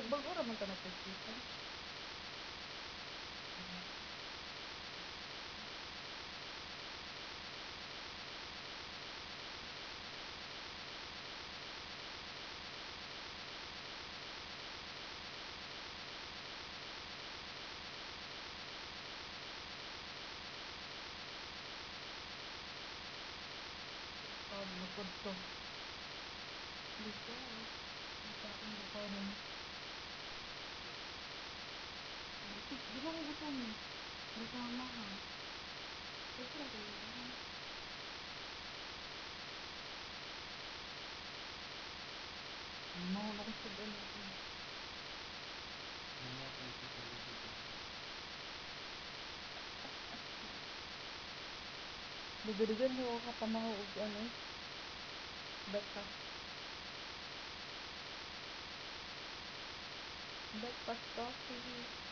Bago raman ka nagkikita. Lukod to. Dito. Dito akong lukodin. Di ba may gusto mo? Dito ang mahal. Dito na tayo. Ang mahal ako sa doon natin. Dugan-dugan mo ako kapamahaw og ano. Breakfast coffee.